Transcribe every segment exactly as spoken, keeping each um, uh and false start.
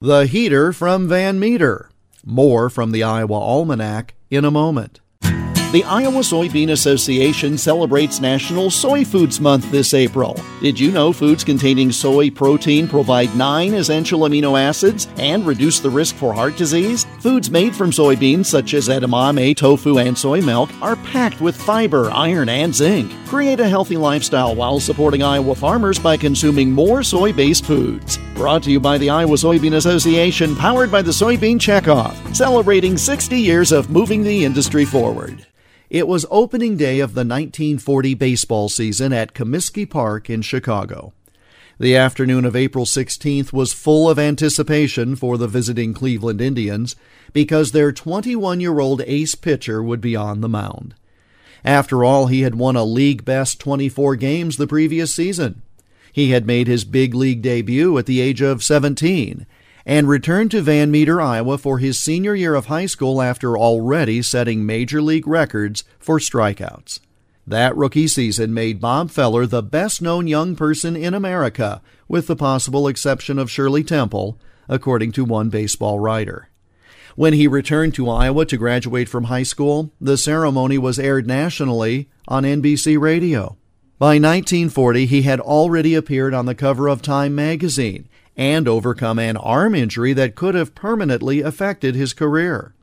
The Heater from Van Meter. More from the Iowa Almanac in a moment. The Iowa Soybean Association celebrates National Soy Foods Month this April. Did you know foods containing soy protein provide nine essential amino acids and reduce the risk for heart disease? Foods made from soybeans such as edamame, tofu, and soy milk are packed with fiber, iron, and zinc. Create a healthy lifestyle while supporting Iowa farmers by consuming more soy-based foods. Brought to you by the Iowa Soybean Association, powered by the Soybean Checkoff, celebrating sixty years of moving the industry forward. It was opening day of the nineteen forty baseball season at Comiskey Park in Chicago. The afternoon of April sixteenth was full of anticipation for the visiting Cleveland Indians because their twenty-one-year-old ace pitcher would be on the mound. After all, he had won a league-best twenty-four games the previous season. He had made his big league debut at the age of seventeen and returned to Van Meter, Iowa for his senior year of high school after already setting major league records for strikeouts. That rookie season made Bob Feller the best-known young person in America, with the possible exception of Shirley Temple, according to one baseball writer. When he returned to Iowa to graduate from high school, the ceremony was aired nationally on N B C Radio. By nineteen forty, he had already appeared on the cover of Time magazine and overcome an arm injury that could have permanently affected his career.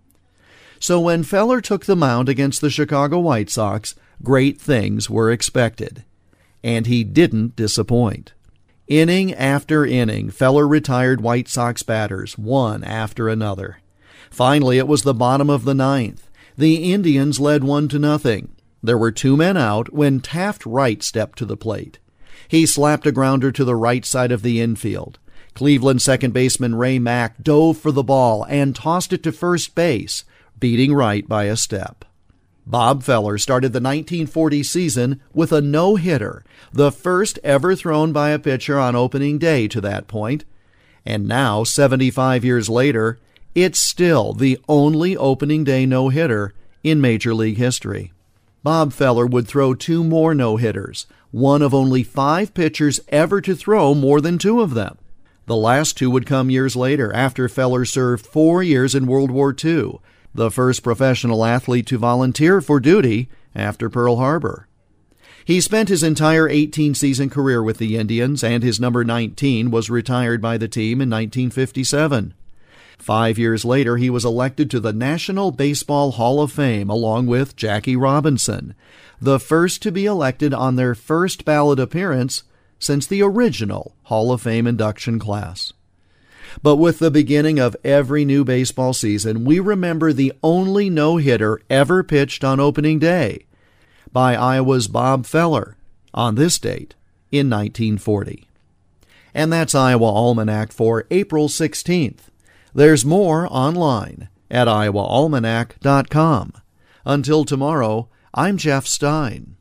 So when Feller took the mound against the Chicago White Sox, great things were expected. And he didn't disappoint. Inning after inning, Feller retired White Sox batters, one after another. Finally, it was the bottom of the ninth. The Indians led one to nothing. There were two men out when Taft Wright stepped to the plate. He slapped a grounder to the right side of the infield. Cleveland second baseman Ray Mack dove for the ball and tossed it to first base, beating Wright by a step. Bob Feller started the nineteen forty season with a no-hitter, the first ever thrown by a pitcher on opening day to that point. And now, seventy-five years later, it's still the only opening day no-hitter in Major League history. Bob Feller would throw two more no-hitters, one of only five pitchers ever to throw more than two of them. The last two would come years later, after Feller served four years in World War Two, the first professional athlete to volunteer for duty after Pearl Harbor. He spent his entire eighteen-season career with the Indians, and his number nineteen was retired by the team in nineteen fifty-seven. Five years later, he was elected to the National Baseball Hall of Fame along with Jackie Robinson, the first to be elected on their first ballot appearance since the original Hall of Fame induction class. But with the beginning of every new baseball season, we remember the only no-hitter ever pitched on opening day, by Iowa's Bob Feller, on this date in nineteen forty. And that's Iowa Almanac for April sixteenth. There's more online at iowa almanac dot com. Until tomorrow, I'm Jeff Stein.